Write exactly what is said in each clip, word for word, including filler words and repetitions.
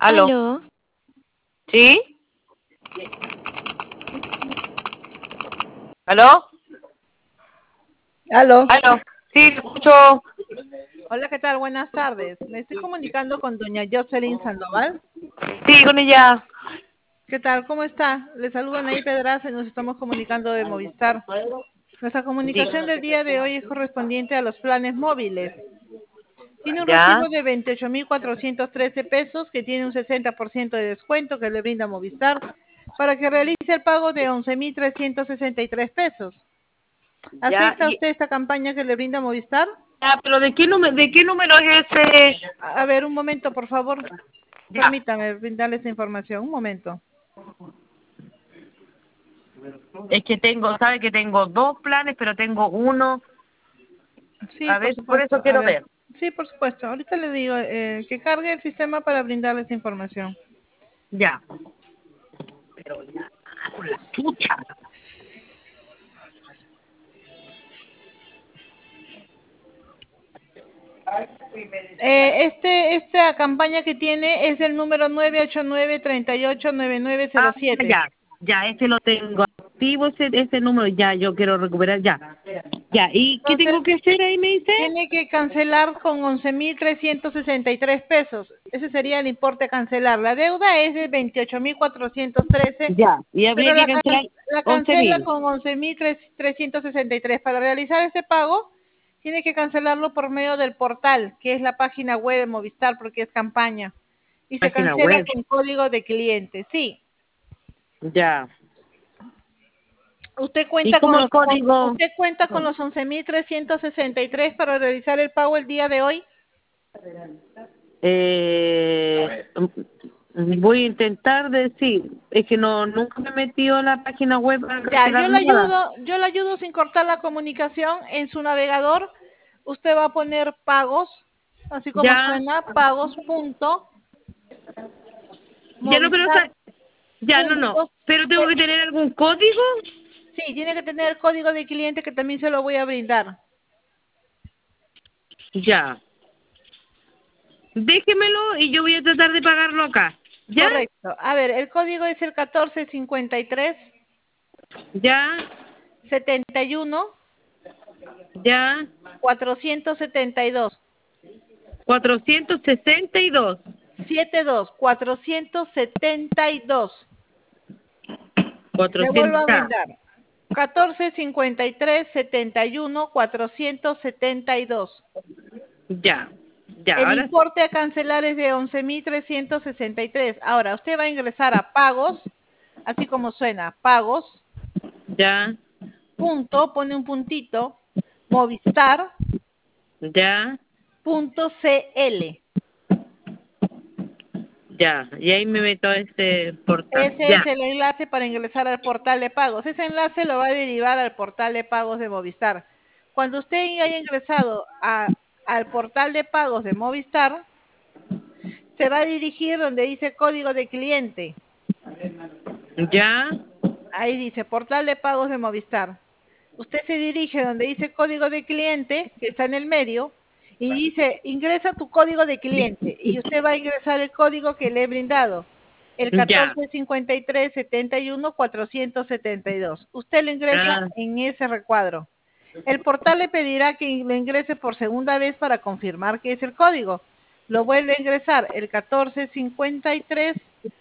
Aló. ¿Aló? ¿Sí? ¿Aló? ¿Aló? ¿Aló? Sí, te escucho. Hola, ¿qué tal? Buenas tardes. Me estoy comunicando con doña Jocelyn Sandoval. Sí, con ella. ¿Qué tal? ¿Cómo está? Le saluda Anaí Pedraza y nos estamos comunicando de Movistar. Nuestra comunicación del día de hoy es correspondiente a los planes móviles. Tiene un Ya, recibo de veintiocho mil cuatrocientos trece pesos que tiene un sesenta por ciento de descuento que le brinda Movistar para que realice el pago de once mil trescientos sesenta y tres pesos. ya. ¿Acepta Y, usted esta campaña que le brinda Movistar? ya, pero ¿de qué número, de qué número es ese? A a ver, un momento, por favor. Ya. Permítame brindarle esa información. Un momento. Es que tengo, sabe que tengo dos planes, pero tengo uno. Sí, A por ver, por supuesto. eso A quiero ver. ver. Sí, por supuesto. Ahorita le digo eh, que cargue el sistema para brindarle esa información. Ya. Pero ya, con la chucha. Eh, este, esta campaña que tiene es el número nueve ocho nueve, tres ocho, nueve nueve cero Ah, siete. ya. Ya, ese lo tengo activo, ese, ese número. Ya, yo quiero recuperar ya. Ya, ¿y qué Entonces, tengo que hacer ahí, me dice? tiene que cancelar con once mil trescientos sesenta y tres pesos. Ese sería el importe a cancelar. La deuda es de veintiocho mil cuatrocientos trece, Ya, y habría pero que la, can- cancelar la once cancela mil. con once mil trescientos sesenta y tres. Para realizar este pago, tiene que cancelarlo por medio del portal, que es la página web de Movistar, porque es campaña. Y se Página cancela web. con código de cliente. Sí. Ya. Usted ¿Y cuenta cómo con el los con- código? usted cuenta con los once mil trescientos sesenta y tres para realizar el pago el día de hoy. Eh, voy a intentar decir, es que no nunca me he metido en la página web para Ya, cancelar yo le nada. ayudo, yo le ayudo sin cortar la comunicación en su navegador. Usted va a poner pagos, así como Ya, suena, pagos punto ya no, pero o movistar sea, ya no, no. punto Pero tengo C- que tener algún código. Sí, tiene que tener el código de cliente que también se lo voy a brindar. Ya. Déjemelo y yo voy a tratar de pagarlo acá. ¿Ya? Correcto. A ver, el código es el catorce cincuenta y tres Ya, setenta y uno ya. cuatrocientos setenta y dos. cuatrocientos sesenta y dos. setenta y dos, cuatrocientos setenta y dos. Le vuelvo cuatrocientos, a ya. brindar. catorce cincuenta y tres setenta y uno cuatrocientos setenta y dos. Ya. Ya, El ahora sí. importe a cancelar es de once mil trescientos sesenta y tres. Ahora, usted va a ingresar a pagos, así como suena, pagos, Ya, punto, pone un puntito, movistar ya, punto cl. ya. Y ahí me meto a este portal. Ese Ya. es el enlace para ingresar al portal de pagos. Ese enlace lo va a derivar al portal de pagos de Movistar. Cuando usted haya ingresado a, al portal de pagos de Movistar, se va a dirigir donde dice código de cliente. Ya, Ahí dice portal de pagos de Movistar. Usted se dirige donde dice código de cliente, que está en el medio, y dice ingresa tu código de cliente. Y usted va a ingresar el código que le he brindado, el ya. catorce cincuenta y tres setenta y uno cuatrocientos setenta y dos. Usted lo ingresa Ah, en ese recuadro. El portal le pedirá que lo ingrese por segunda vez para confirmar que es el código. Lo vuelve a ingresar el catorce cincuenta y tres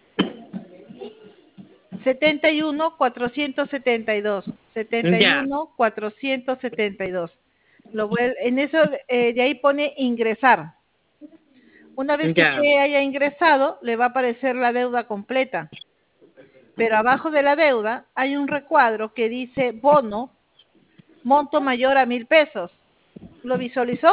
setenta y uno cuatrocientos setenta y dos. setenta y ya, uno cuatrocientos setenta y dos. Lo vuelve, en eso eh, de ahí pone ingresar. Una vez que ya, usted haya ingresado, le va a aparecer la deuda completa. Pero abajo de la deuda hay un recuadro que dice bono, monto mayor a mil pesos. ¿Lo visualizó?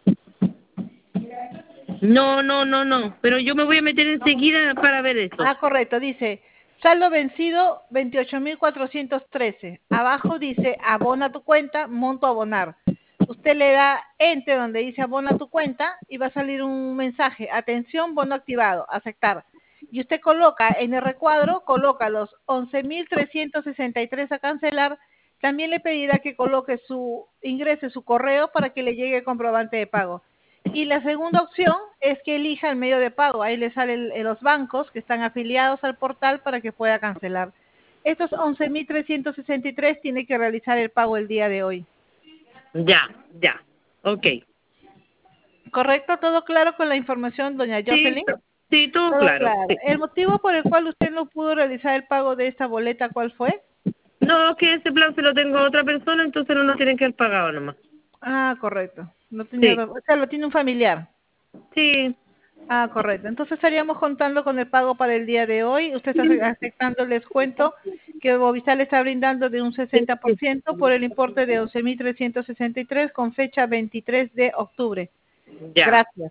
no, no, no, no. Pero yo me voy a meter enseguida para ver eso. Ah, correcto, dice saldo vencido veintiocho mil cuatrocientos trece. Abajo dice abona tu cuenta, monto a abonar. Usted le da enter donde dice abona tu cuenta y va a salir un mensaje, atención, bono activado, aceptar. Y usted coloca en el recuadro, coloca los once mil trescientos sesenta y tres a cancelar. También le pedirá que coloque su, ingrese su correo para que le llegue el comprobante de pago. Y la segunda opción es que elija el medio de pago. Ahí le salen los bancos que están afiliados al portal para que pueda cancelar. Estos once mil trescientos sesenta y tres tiene que realizar el pago el día de hoy. Ya, ya. Ok. ¿Correcto? ¿Todo claro con la información, doña Jocelyn? Sí, sí, todo, Todo claro. claro. Sí. ¿El motivo por el cual usted no pudo realizar el pago de esta boleta cuál fue? No, que ese plan se lo tengo a otra persona, entonces no nos tienen que haber pagado nomás. Ah, correcto. No tenía, Sí, o sea, lo tiene un familiar. sí. Ah, correcto. Entonces estaríamos contando con el pago para el día de hoy. Usted está ace- aceptando el descuento que Movistar le está brindando de un sesenta por ciento por el importe de once mil trescientos sesenta y tres con fecha veintitrés de octubre. Ya. Gracias.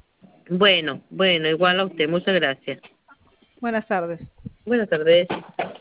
Bueno, bueno, igual a usted. Muchas gracias. Buenas tardes. Buenas tardes.